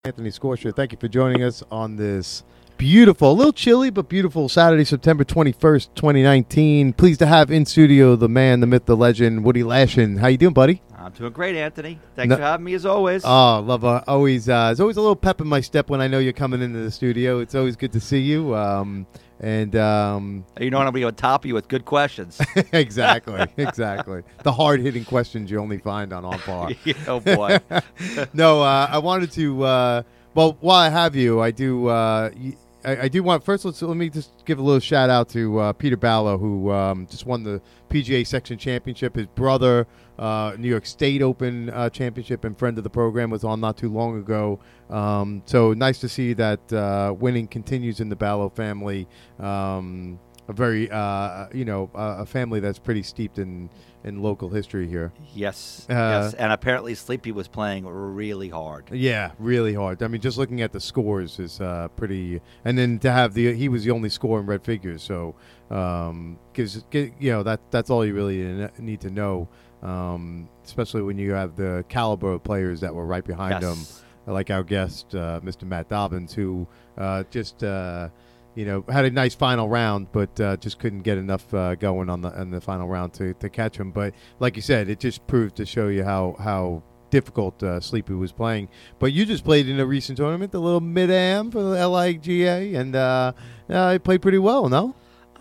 Anthony Scorsia, thank you for joining us on this beautiful, a little chilly, but beautiful Saturday, September 21st, 2019. Pleased to have in studio the man, the myth, the legend, Woody Lashin. How you doing, buddy? I'm doing great, Anthony. Thanks for having me, as always. Oh, love always. There's always a little pep in my step when I know you're coming into the studio. It's always good to see you. You know I'm going to be on top of you with good questions. exactly. The hard-hitting questions you only find on Par. Oh, boy. No, I wanted to, well, while I have you, I do want, first let me just give a little shout-out to Peter Ballo, who just won the PGA Section Championship. His brother, New York State Open Championship, and friend of the program, was on not too long ago. So nice to see that winning continues in the Ballo family. A very, a family that's pretty steeped in local history here. Yes, yes. And apparently Sleepy was playing really hard. Yeah, really hard. I mean, just looking at the scores is pretty. And then to have he was the only scorer in red figures. So, because that's all you really need to know, especially when you have the caliber of players that were right behind him, like our guest, Mr. Matt Dobbins, who just. Had a nice final round, but just couldn't get enough going on the final round to catch him. But like you said, it just proved to show you how difficult Sleepy was playing. But you just played in a recent tournament, the little Mid-Am for the LIGA, and he played pretty well, no?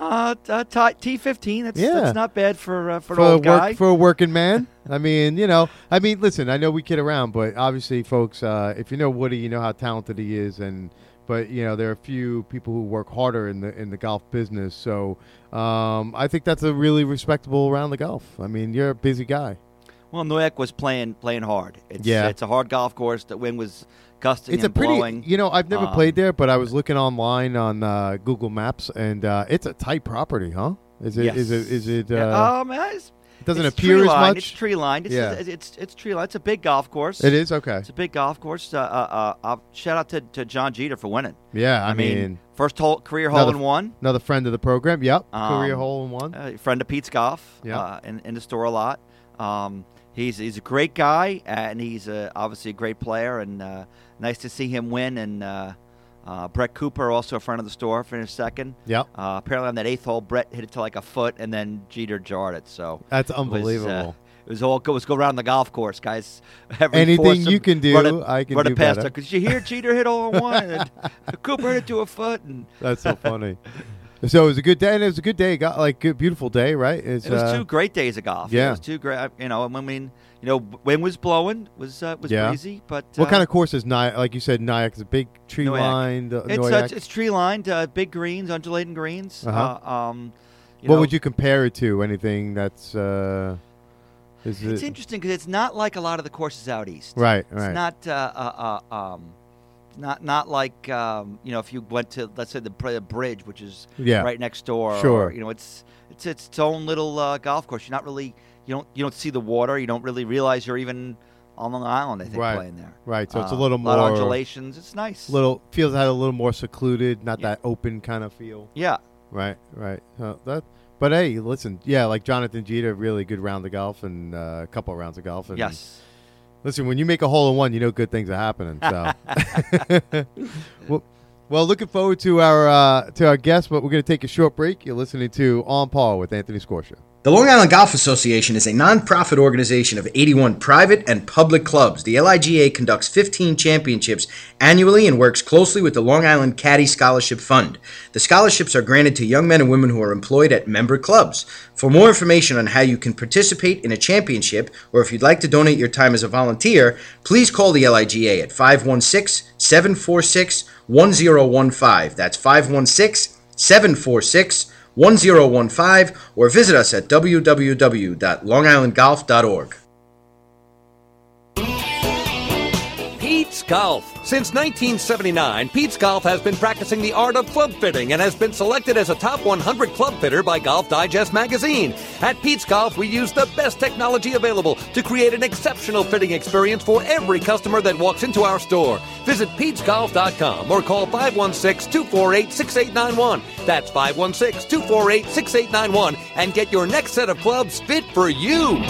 T15. That's not bad for an old guy. For a working man. I mean, listen, I know we kid around, but obviously, folks, if you know Woody, you know how talented he is, But there are a few people who work harder in the golf business. So I think that's a really respectable round of golf. I mean, you're a busy guy. Well, Noyak was playing hard. It's a hard golf course. The wind was gusting and blowing. I've never played there, but I was looking online on Google Maps, and it's a tight property, huh? Is it? Yes. Is it? It doesn't it's appear as much. It's tree lined. It's tree lined. It's a big golf course. It is, okay. It's a big golf course. Shout out to John Jeter for winning. Yeah, I mean first career hole in one. Another friend of the program. Yep, career hole in one. Friend of Pete's Golf. Yeah, in the store a lot. He's a great guy, and he's obviously a great player, and nice to see him win. And Brett Cooper, also a friend of the store, finished second. Yep. Apparently on that eighth hole, Brett hit it to like a foot, and then Jeter jarred it. So that's unbelievable. It was all go around the golf course, guys. Anything you can do, I can do better. Better. Because you hear Jeter hit all in one, and Cooper hit it to a foot. And that's so funny. So it was a good day, and it was a good day. Good, beautiful day, right? It was 2 great days of golf. Yeah, it was 2 great. Wind was blowing, was breezy. But what kind of course is Nyack? Like you said, Nyack is a big tree lined. It's tree lined, big greens, undulating greens. What would you compare it to? Anything that's? It's interesting because it's not like a lot of the courses out east. Right. It's not like if you went to, let's say, the bridge, which is right next door. Sure. Or, it's its own little golf course. You're not really you don't see the water. You don't really realize you're even on Long Island. I think playing there. Right. So it's a little more lot of undulations. It's nice. Feels a little more secluded, not that open kind of feel. Yeah. Right. But hey, listen, like Jonathan Jeter, really good round of golf and a couple of rounds of golf. And yes. Listen, when you make a hole in one, good things are happening. So, well, looking forward to our guest, but we're going to take a short break. You're listening to On Par with Anthony Scorsia. The Long Island Golf Association is a non-profit organization of 81 private and public clubs. The LIGA conducts 15 championships annually and works closely with the Long Island Caddy Scholarship Fund. The scholarships are granted to young men and women who are employed at member clubs. For more information on how you can participate in a championship, or if you'd like to donate your time as a volunteer, please call the LIGA at 516-746-1015. That's 516-746-1015. 1015, or visit us at www.longislandgolf.org. Pete's Golf. Since 1979, Pete's Golf has been practicing the art of club fitting and has been selected as a top 100 club fitter by Golf Digest magazine. At Pete's Golf, we use the best technology available to create an exceptional fitting experience for every customer that walks into our store. Visit PetesGolf.com or call 516-248-6891. That's 516-248-6891 and get your next set of clubs fit for you.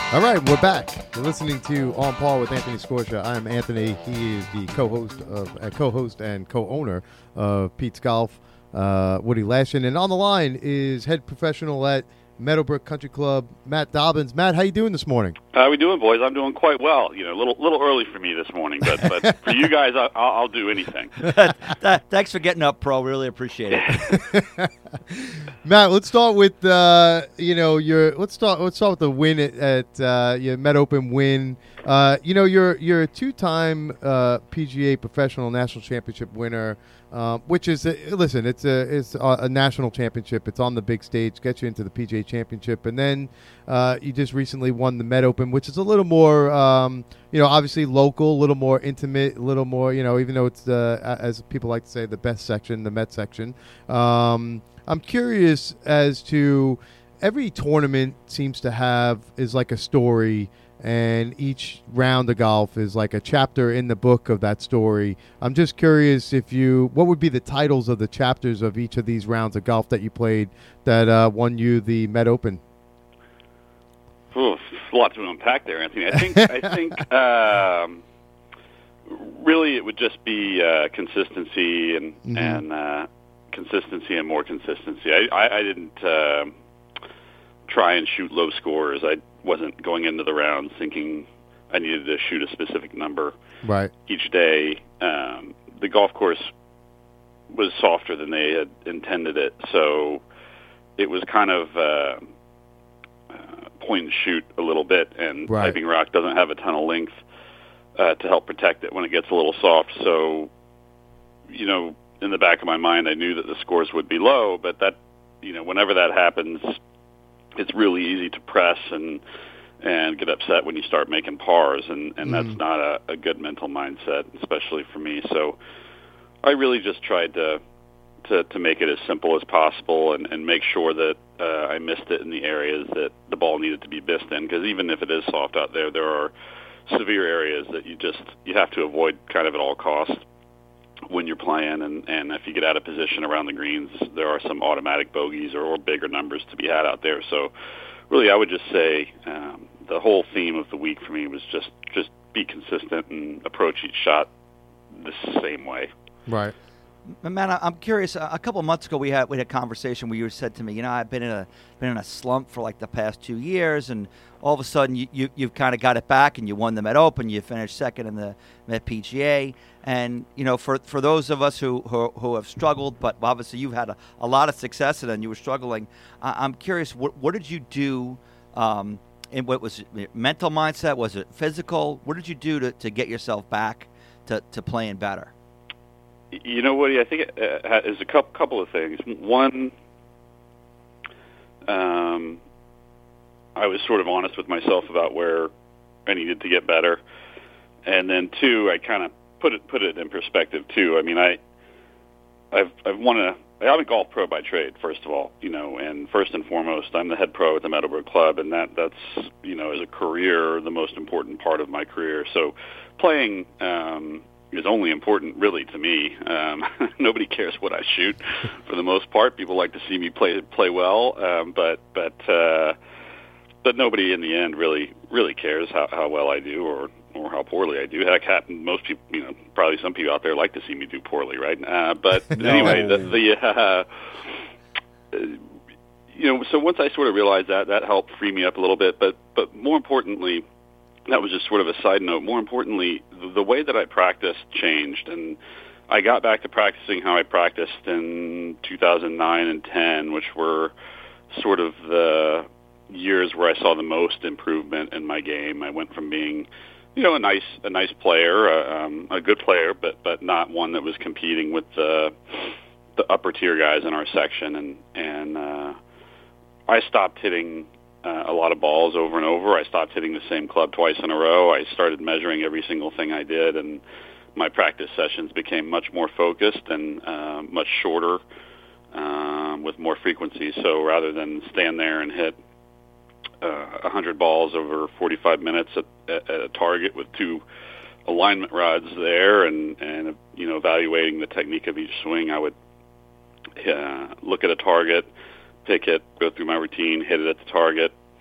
All right, we're back. You're listening to On Par with Anthony Scorsia. I'm Anthony. He is the co-host and co-owner of Pete's Golf, Woody Lashin. And on the line is head professional at Meadowbrook Country Club, Matt Dobbins. Matt, how you doing this morning? How are we doing, boys? I'm doing quite well. You know, a little early for me this morning, but for you guys, I'll do anything. Thanks for getting up, Pro. Really appreciate it. Matt, let's start with let's start with the win at your Met Open win. You're a two-time PGA Professional National Championship winner, which is it's a national championship. It's on the big stage, gets you into the PGA Championship, and then you just recently won the Met Open, which is a little more obviously local, a little more intimate, a little more even though it's as people like to say the best section, the Met section. I'm curious as to every tournament seems to have is like a story, and each round of golf is like a chapter in the book of that story. I'm just curious what would be the titles of the chapters of each of these rounds of golf that you played that won you the Met Open? Oh, a lot to unpack there, Anthony. I think really it would just be consistency and consistency and more consistency. I didn't try and shoot low scores. I wasn't going into the round thinking I needed to shoot a specific number each day. The golf course was softer than they had intended it, so it was kind of point and shoot a little bit, and Piping Rock doesn't have a ton of length to help protect it when it gets a little soft. So, in the back of my mind, I knew that the scores would be low, but that, whenever that happens, it's really easy to press and get upset when you start making pars, and that's not a good mental mindset, especially for me. So I really just tried to make it as simple as possible and make sure that I missed it in the areas that the ball needed to be missed in, because even if it is soft out there, there are severe areas that you have to avoid kind of at all costs when you're playing, and if you get out of position around the greens, there are some automatic bogeys or bigger numbers to be had out there. So really, I would just say the whole theme of the week for me was just be consistent and approach each shot the same way. Right. Man, I'm curious. A couple of months ago, we had a conversation where you said to me, I've been in a slump for like the past 2 years, and all of a sudden you've kind of got it back, and you won the Met Open. You finished second in the Met PGA, and for those of us who have struggled, but obviously you've had a lot of success, and then you were struggling. I'm curious, what did you do? And what was it, mental mindset? Was it physical? What did you do to get yourself back to playing better? Woody, I think it is a couple of things. One, I was sort of honest with myself about where I needed to get better, and then two, I kind of put it in perspective too. I mean, I'm a golf pro by trade, first of all, and first and foremost, I'm the head pro at the Meadowbrook Club, and that's as a career, the most important part of my career. So playing is only important really to me. Nobody cares what I shoot for the most part. People like to see me play well, but nobody in the end really cares how well I do or how poorly I do. Heck, most people, probably some people out there like to see me do poorly, right? But anyway, so once I sort of realized that helped free me up a little bit. But more importantly, that was just sort of a side note. More importantly, the way that I practiced changed, and I got back to practicing how I practiced in 2009 and 10, which were sort of the years where I saw the most improvement in my game. I went from being, a nice player, a good player, but not one that was competing with the upper tier guys in our section, and I stopped hitting a lot of balls over and over. I stopped hitting the same club twice in a row. I started measuring every single thing I did, and my practice sessions became much more focused and much shorter with more frequency. So rather than stand there and hit 100 balls over 45 minutes at a target with two alignment rods there and evaluating the technique of each swing, I would look at a target, pick it, go through my routine, hit it at the target,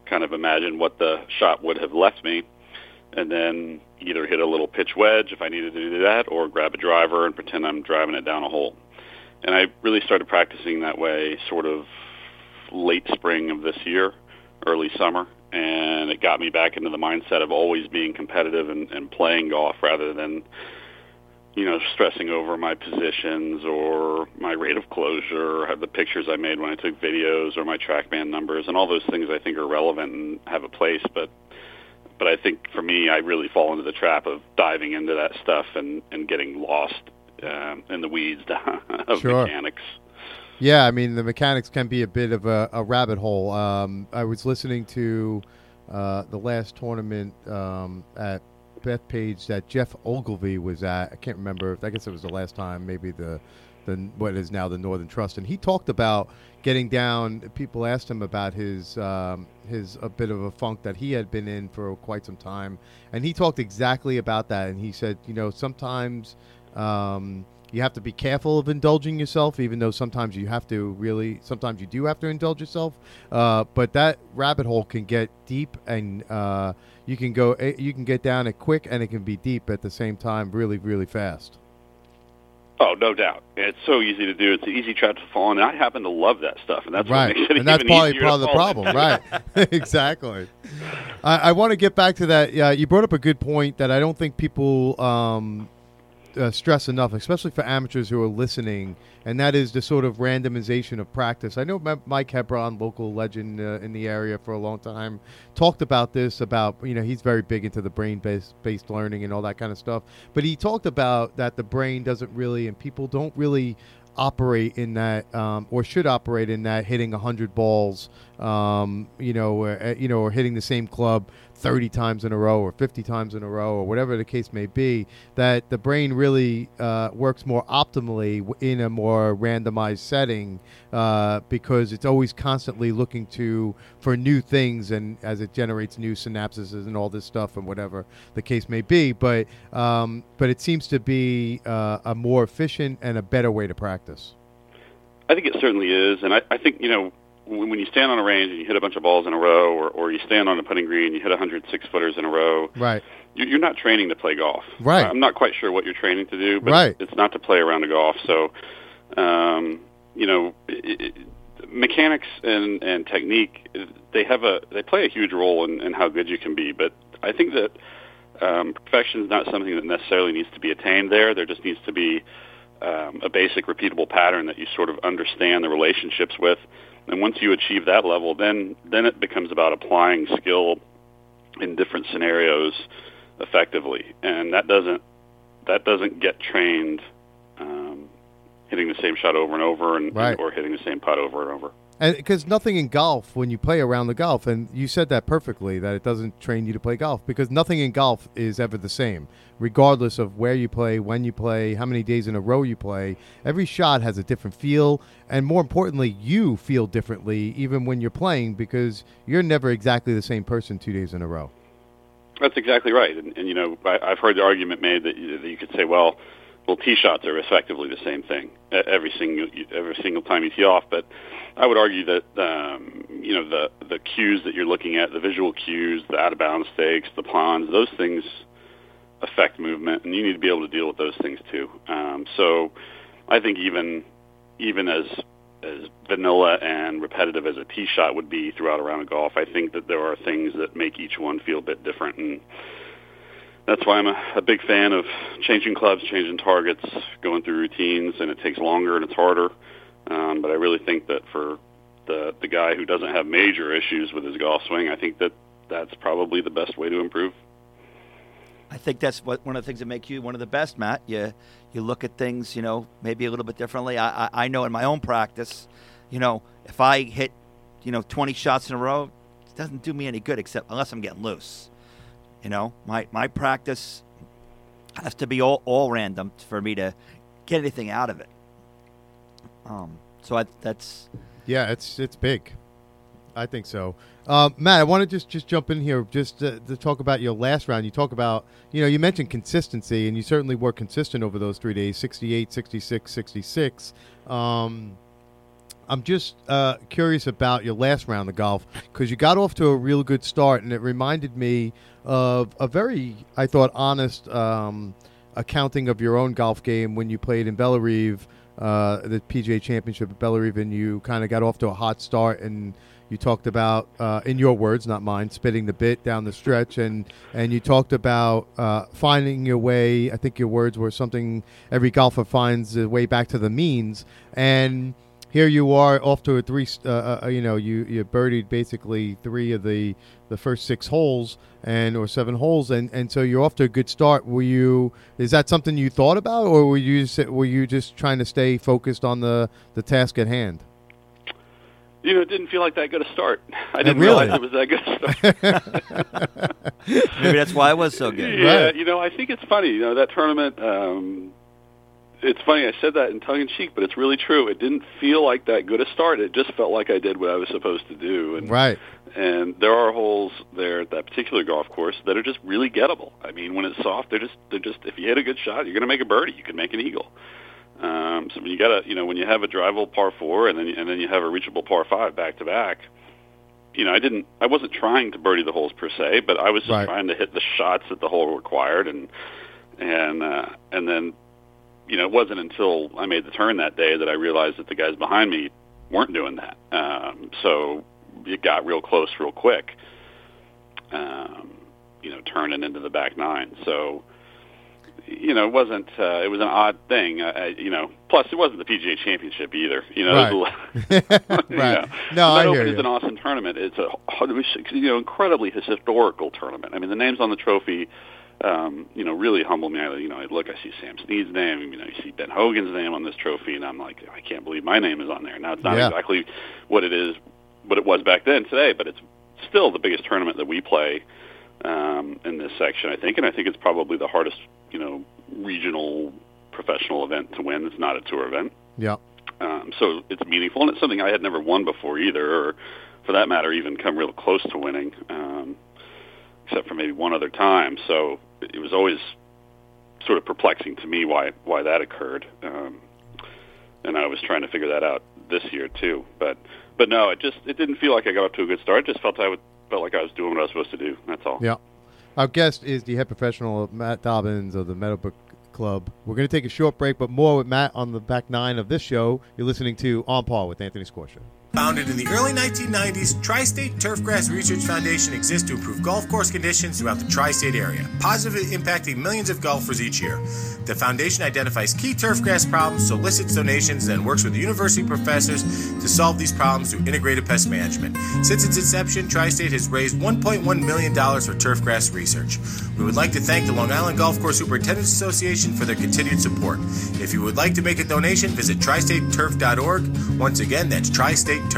kind of imagine what the shot would have left me, and then either hit a little pitch wedge if I needed to do that, or grab a driver and pretend I'm driving it down a hole. And I really started practicing that way sort of late spring of this year, early summer, and it got me back into the mindset of always being competitive and playing golf rather than, stressing over my positions or my rate of closure, or the pictures I made when I took videos, or my TrackMan numbers, and all those things I think are relevant and have a place, but I think for me, I really fall into the trap of diving into that stuff and getting lost in the weeds of mechanics. Yeah, I mean, the mechanics can be a bit of a rabbit hole. I was listening to the last tournament at Bethpage that Jeff Ogilvy was at. I can't remember. I guess it was the last time, maybe the what is now the Northern Trust. And he talked about getting down. People asked him about his a bit of a funk that he had been in for quite some time. And he talked exactly about that. And he said, sometimes you have to be careful of indulging yourself, even though sometimes you do have to indulge yourself. But that rabbit hole can get deep, and you can get down it quick, and it can be deep at the same time, really, really fast. Oh, no doubt. It's so easy to do. It's an easy trap to fall in, and I happen to love that stuff, and that's right. what makes it and that's even probably easier part of to the fall problem, right? Exactly. I want to get back to that. You brought up a good point that I don't think people stress enough, especially for amateurs who are listening, and that is the sort of randomization of practice. I know Mike Hebron, local legend in the area for a long time, talked about this, about, he's very big into the brain-based learning and all that kind of stuff, but he talked about that the brain doesn't really, and people don't really operate in that, or should operate in that, hitting 100 balls, or hitting the same club 30 times in a row or 50 times in a row or whatever the case may be, that the brain really works more optimally in a more randomized setting because it's always constantly looking for new things, and as it generates new synapses and all this stuff and whatever the case may be. But it seems to be a more efficient and a better way to practice. I think it certainly is, and I think, when you stand on a range and you hit a bunch of balls in a row, or you stand on a putting green and you hit 100 6-footers in a row, right? You're not training to play golf. Right. I'm not quite sure what you're training to do, but right. It's not to play around a golf. So, mechanics and technique, they play a huge role in how good you can be. But I think that perfection is not something that necessarily needs to be attained there. There just needs to be a basic repeatable pattern that you sort of understand the relationships with. And once you achieve that level, then it becomes about applying skill in different scenarios effectively, and that doesn't get trained hitting the same shot over and over, right. or hitting the same putt over and over. And because nothing in golf, when you play around the golf, and you said that perfectly, that it doesn't train you to play golf, because nothing in golf is ever the same, regardless of where you play, when you play, how many days in a row you play. Every shot has a different feel, and more importantly, you feel differently even when you're playing, because you're never exactly the same person 2 days in a row. That's exactly right, and I've heard the argument made that you could say, well, tee shots are effectively the same thing every single time you tee off. But I would argue that the cues that you're looking at, the visual cues, the out of bounds stakes, the ponds, those things affect movement, and you need to be able to deal with those things too. So I think even as vanilla and repetitive as a tee shot would be throughout a round of golf, I think that there are things that make each one feel a bit different, and that's why I'm a big fan of changing clubs, changing targets, going through routines, and it takes longer and it's harder. But I really think that for the guy who doesn't have major issues with his golf swing, I think that's probably the best way to improve. I think that's one of the things that make you one of the best, Matt. You look at things, maybe a little bit differently. I know in my own practice, if I hit, 20 shots in a row, it doesn't do me any good unless I'm getting loose. My practice has to be all random for me to get anything out of it. That's it's big. I think so. Matt, I want to just jump in here just to talk about your last round. You talk about, you mentioned consistency, and you certainly were consistent over those 3 days, 68, 66, 66. I'm just curious about your last round of golf because you got off to a real good start, and it reminded me of a very, I thought, honest accounting of your own golf game when you played in Bellerive, the PGA Championship at Bellerive, and you kind of got off to a hot start, and you talked about, in your words, not mine, spitting the bit down the stretch, and you talked about finding your way. I think your words were something every golfer finds a way back to the means, and here you are off to a three. You birdied basically 3 of the first 6 holes or 7 holes, and so you're off to a good start. Is that something you thought about, or were you just trying to stay focused on the task at hand? It didn't feel like that good a start. I didn't really? realize it was that good a start. Maybe that's why it was so good. Yeah, Right. I think it's funny. That tournament. It's funny, I said that in tongue-in-cheek, but it's really true. It didn't feel like that good a start. It just felt like I did what I was supposed to do. And, Right. And there are holes there at that particular golf course that are just really gettable. I mean, when it's soft, they're just. If you hit a good shot, you're going to make a birdie. You can make an eagle. So when you when you have a drivable par 4 and then you have a reachable par 5 back to back, I wasn't trying to birdie the holes per se, but I was just Right. trying to hit the shots that the hole required, and then. It wasn't until I made the turn that day that I realized that the guys behind me weren't doing that. So it got real close real quick, turning into the back 9. So, it wasn't, it was an odd thing. Plus it wasn't the PGA Championship either. Right. No, I Met hear Open you. is an awesome tournament. It's incredibly historical tournament. I mean, the names on the trophy, really humble me. I see Sam Snead's name. You see Ben Hogan's name on this trophy, and I'm like, I can't believe my name is on there. Now, it's not exactly what it was back then today, but it's still the biggest tournament that we play in this section, I think, and I think it's probably the hardest, regional professional event to win. It's not a tour event. Yeah. So it's meaningful, and it's something I had never won before either, or for that matter, even come real close to winning, except for maybe one other time. So it was always sort of perplexing to me why that occurred, and I was trying to figure that out this year too. But no, it didn't feel like I got off to a good start. It just felt like I was doing what I was supposed to do. That's all. Yeah. Our guest is the head professional, Matt Dobbins of the Meadowbrook Club. We're going to take a short break, but more with Matt on the back 9 of this show. You're listening to On Par with Anthony Scorsia. Founded in the early 1990s, Tri-State Turfgrass Research Foundation exists to improve golf course conditions throughout the tri-state area, positively impacting millions of golfers each year. The foundation identifies key turfgrass problems, solicits donations, and then works with university professors to solve these problems through integrated pest management. Since its inception, Tri-State has raised $1.1 million for turfgrass research. We would like to thank the Long Island Golf Course Superintendents Association for their continued support. If you would like to make a donation, visit tristateturf.org. Once again, that's tristateturf.org.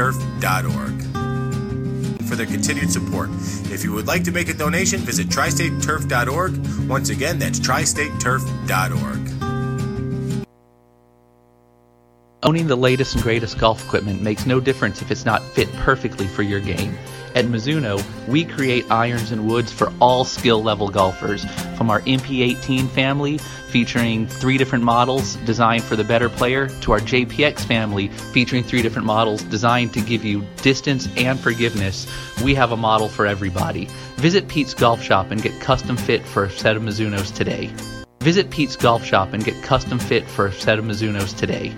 For their continued support. If you would like to make a donation, visit tristateturf.org. Once again, that's tristateturf.org. Owning the latest and greatest golf equipment makes no difference if it's not fit perfectly for your game. At Mizuno, we create irons and woods for all skill level golfers, from our MP18 family featuring 3 different models designed for the better player to our JPX family featuring 3 different models designed to give you distance and forgiveness. We have a model for everybody. Visit Pete's Golf Shop and get custom fit for a set of Mizunos today. Visit Pete's Golf Shop and get custom fit for a set of Mizunos today.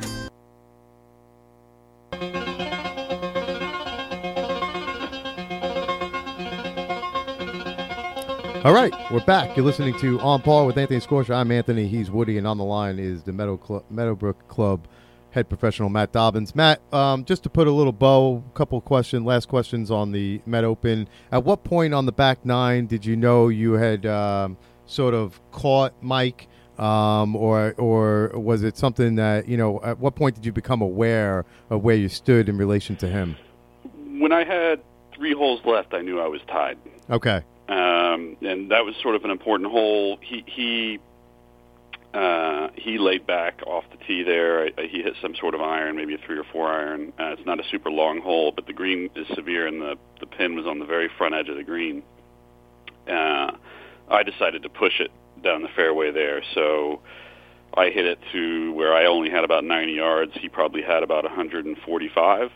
All right, we're back. You're listening to On Par with Anthony Scorsia. I'm Anthony. He's Woody, and on the line is the Meadowbrook Club head professional, Matt Dobbins. Matt, just to put a little bow, last questions on the Met Open. At what point on the back 9 did you know you had sort of caught Mike, or was it something that, at what point did you become aware of where you stood in relation to him? When I had 3 holes left, I knew I was tied. Okay. And that was sort of an important hole. He laid back off the tee there. He hit some sort of iron, maybe a 3 or 4 iron. It's not a super long hole, but the green is severe, and the pin was on the very front edge of the green. I decided to push it down the fairway there. So I hit it to where I only had about 90 yards. He probably had about 145.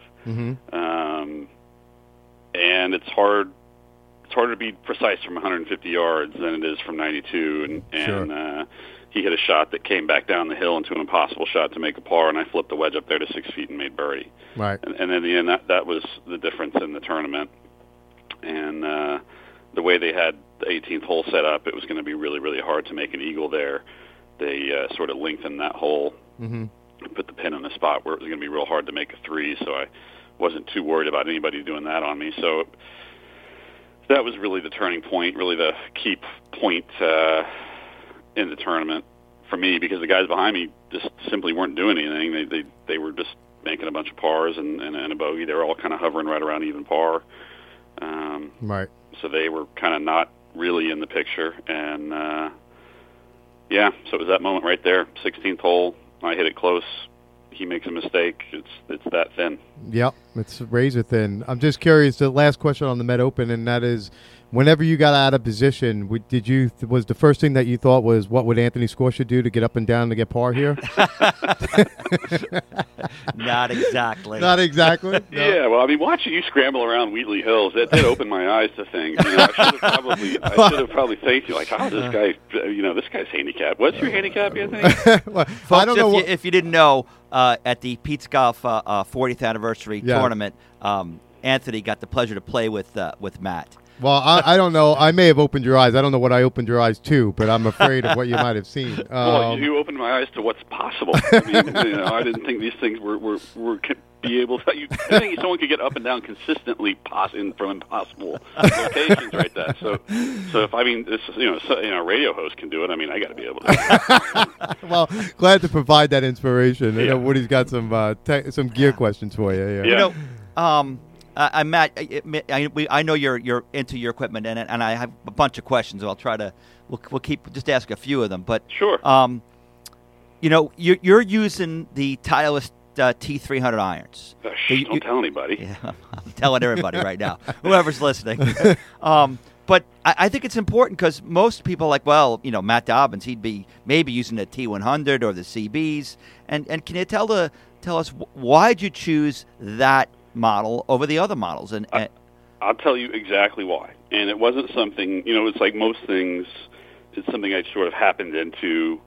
And it's harder to be precise from 150 yards than it is from 92. And he hit a shot that came back down the hill into an impossible shot to make a par, and I flipped the wedge up there to 6 feet and made birdie. Right. And in the end, that was the difference in the tournament. And the way they had the 18th hole set up, it was going to be really, really hard to make an eagle there. They sort of lengthened that hole and put the pin in the spot where it was going to be real hard to make a 3, so I wasn't too worried about anybody doing that on me. So that was really the turning point, really the key point in the tournament for me, because the guys behind me just simply weren't doing anything. They were just making a bunch of pars and a bogey. They were all kind of hovering right around even par. Right. So they were kind of not really in the picture. And, so it was that moment right there, 16th hole. I hit it close. He makes a mistake. It's that thin. Yep, it's razor thin. I'm just curious. The last question on the Met Open, and that is, whenever you got out of position, was the first thing that you thought was what would Anthony Scortia do to get up and down to get par here? Not exactly. Not exactly. No. Yeah, well, I mean, watching you scramble around Wheatley Hills, that did open my eyes to things. You know, I should have probably thanked you. Like, how does this guy? This guy's handicapped. What's your handicap, Anthony? Well, Folks, I don't know. If you didn't know, at the Pete's Golf 40th anniversary tournament, Anthony got the pleasure to play with Matt. Well, I don't know. I may have opened your eyes. I don't know what I opened your eyes to, but I'm afraid of what you might have seen. Well, you opened my eyes to what's possible. I mean, I didn't think these things were could be able to. I think someone could get up and down consistently from impossible locations right there. So if this, a radio host can do it, I mean, I got to be able to. Well, glad to provide that inspiration. Yeah. Woody's got some gear questions for you. Yeah. Matt, I know you're into your equipment, and I have a bunch of questions. So I'll try to we'll just ask a few of them. But sure. You're using the Titleist T300 irons. Don't tell anybody. Yeah, I'm telling everybody right now, whoever's listening. But I think it's important because most people are like, Matt Dobbins, he'd be maybe using the T100 or the CBs. And can you tell us why'd you choose that model over the other models? And I'll tell you exactly why. And it wasn't something, it's like most things, it's something I sort of happened into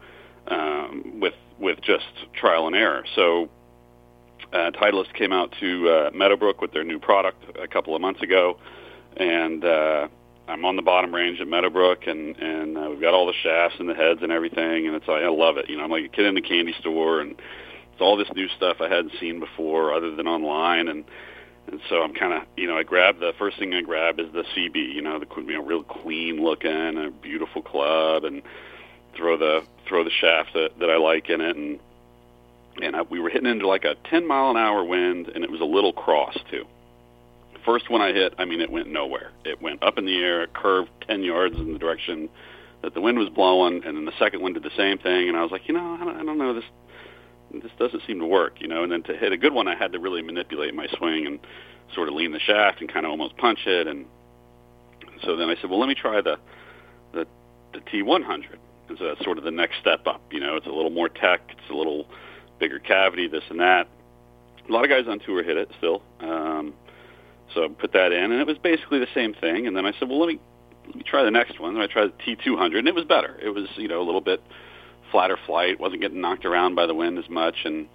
with just trial and error. So Titleist came out to Meadowbrook with their new product a couple of months ago, and I'm on the bottom range at Meadowbrook, and we've got all the shafts and the heads and everything, and it's like, I love it. I'm like a kid in the candy store, and it's all this new stuff I hadn't seen before other than online, and so I'm kind of, the first thing I grab is the CB, the real clean looking, a beautiful club, and throw the shaft that I like in it, and we were hitting into like a 10-mile-an-hour wind, and it was a little cross too. First one I hit, it went nowhere. It went up in the air, it curved 10 yards in the direction that the wind was blowing, and then the second one did the same thing, and I was like, I don't know, this doesn't seem to work, and then to hit a good one, I had to really manipulate my swing and sort of lean the shaft and kind of almost punch it, and so then I said, well, let me try the T100, and so that's sort of the next step up, it's a little more tech, it's a little bigger cavity, this and that. A lot of guys on tour hit it still, so I put that in, and it was basically the same thing, and then I said, well, let me try the next one, and I tried the T200, and it was better. It was, a little bit flatter flight, wasn't getting knocked around by the wind as much, and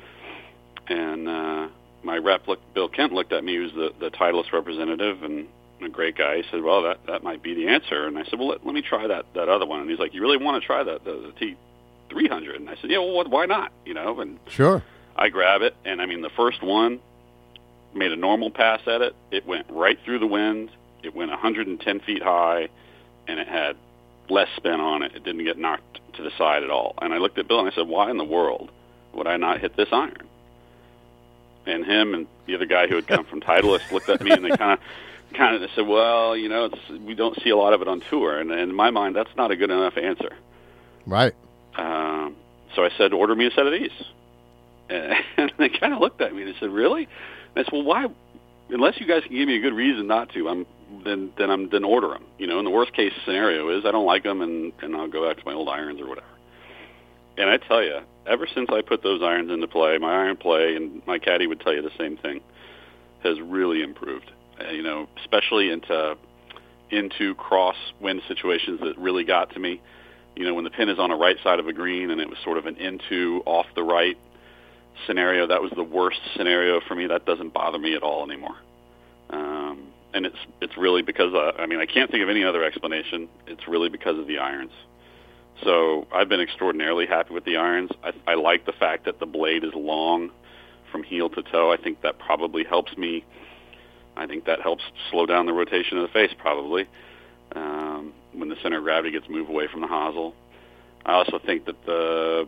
my rep, Bill Kent, looked at me, he was the Titleist representative, and a great guy. He said, well, that might be the answer, and I said, well, let me try that other one, and he's like, you really want to try the T300? And I said, yeah, well, why not, and sure. I grab it, and the first one, made a normal pass at it, it went right through the wind, it went 110 feet high, and it had less spin on it. It didn't get knocked to the side at all. And I looked at Bill and I said, why in the world would I not hit this iron? And him and the other guy who had come from Titleist looked at me and they kind of said, well, we don't see a lot of it on tour. And in my mind, that's not a good enough answer. Right. So I said, order me a set of these. And they kind of looked at me and they said, really? And I said, well, why? Unless you guys can give me a good reason not to, then order them. And the worst case scenario is I don't like them, and I'll go back to my old irons or whatever. And I tell you, ever since I put those irons into play, my iron play, and my caddy would tell you the same thing, has really improved. Especially into cross-wind situations that really got to me. When the pin is on the right side of a green and it was sort of an into off the right scenario, that was the worst scenario for me. That doesn't bother me at all anymore. And it's really because, I can't think of any other explanation. It's really because of the irons. So I've been extraordinarily happy with the irons. I like the fact that the blade is long from heel to toe. I think that probably helps me. I think that helps slow down the rotation of the face probably when the center of gravity gets moved away from the hosel. I also think that the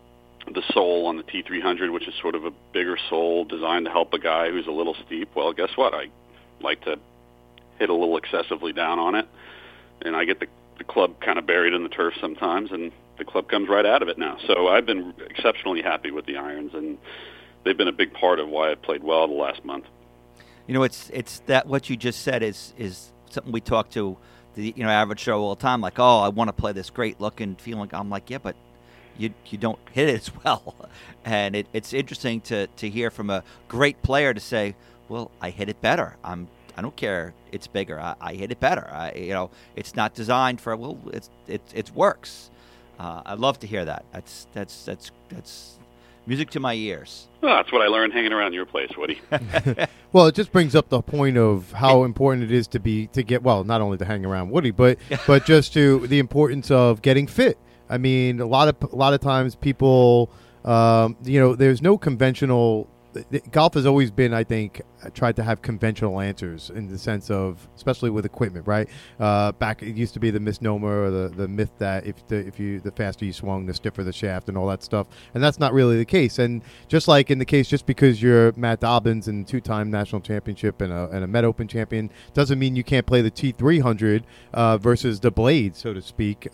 sole on the T300, which is sort of a bigger sole designed to help a guy who's a little steep, well, guess what? I like to hit a little excessively down on it, and I get the club kind of buried in the turf sometimes, and the club comes right out of it now. So I've been exceptionally happy with the irons, and they've been a big part of why I played well the last month. It's that what you just said is something we talk to the average Joe all the time. Like, oh, I want to play this great looking feeling. I'm like, yeah, but you don't hit it as well. And it's interesting to hear from a great player to say, well, I hit it better. I don't care. It's bigger. I hit it better. It's not designed for. Well, it works. I love to hear that. That's music to my ears. Well, that's what I learned hanging around your place, Woody. Well, it just brings up the point of how important it is to get not only to hang around Woody, but just to the importance of getting fit. I mean, a lot of times people, there's no conventional. Golf has always been, I think, tried to have conventional answers in the sense of, especially with equipment, right? Back, it used to be the misnomer or the myth that the faster you swung, the stiffer the shaft and all that stuff, and that's not really the case. And just like in the case, just because you're Matt Dobbins and 2-time national championship and a Met Open champion, doesn't mean you can't play the T300 versus the blade, so to speak.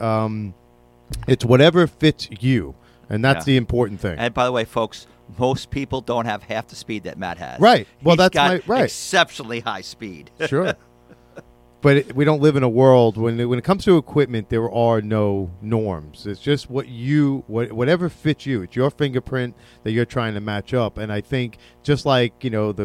It's whatever fits you, and that's the important thing. And by the way, folks, most people don't have half the speed that Matt has. Right. Well, He's that's got right. Exceptionally high speed. Sure. But we don't live in a world when it comes to equipment, there are no norms. It's just whatever fits you. It's your fingerprint that you're trying to match up. And I think just like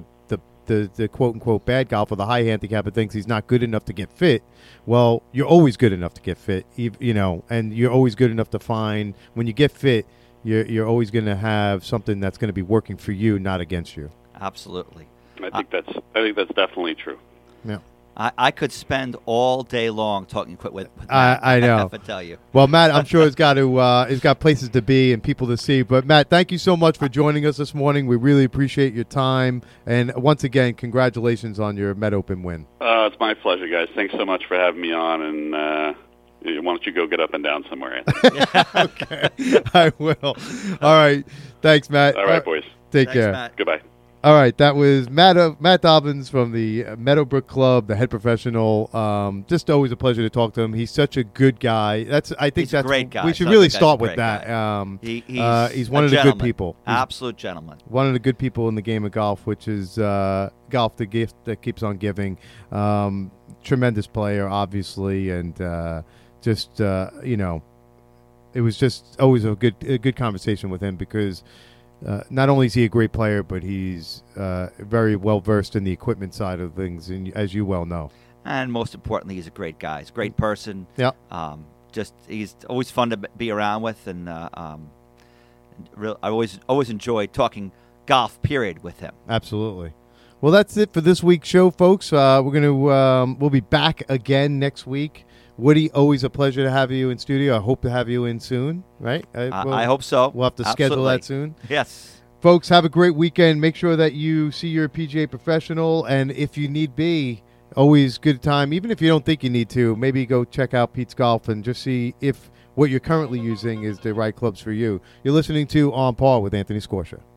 the quote unquote bad golfer, the high handicapper thinks he's not good enough to get fit. Well, you're always good enough to get fit. And you're always good enough to find when you get fit. You're always going to have something that's going to be working for you, not against you. Absolutely. I think that's definitely true. Yeah. I could spend all day long talking with Matt. I know. I have to tell you. Well, Matt, I'm sure he's got places to be and people to see. But Matt, thank you so much for joining us this morning. We really appreciate your time. And once again, congratulations on your Met Open win. It's my pleasure, guys. Thanks so much for having me on. And why don't you go get up and down somewhere, Anthony? Okay, I will. All right. Thanks, Matt. All right, boys. Take care. Matt. Goodbye. All right, that was Matt Dobbins from the Meadowbrook Club, the head professional. Just always a pleasure to talk to him. He's such a good guy. I think he's that's a great guy. We should really start with that. He's one of the good people. Absolute gentleman. One of the good people in the game of golf, which is golf, the gift that keeps on giving. Tremendous player, obviously, and it was just always a good conversation with him because. Not only is he a great player, but he's very well versed in the equipment side of things, and as you well know. And most importantly, he's a great guy. He's a great person. Yeah. He's always fun to be around with, and I always enjoy talking golf. Period with him. Absolutely. Well, that's it for this week's show, folks. We'll be back again next week. Woody, always a pleasure to have you in studio. I hope to have you in soon, right? I hope so. We'll have to schedule that soon. Yes. Folks, have a great weekend. Make sure that you see your PGA professional, and if you need be, always good time. Even if you don't think you need to, maybe go check out Pete's Golf and just see if what you're currently using is the right clubs for you. You're listening to On Par with Anthony Scorsia.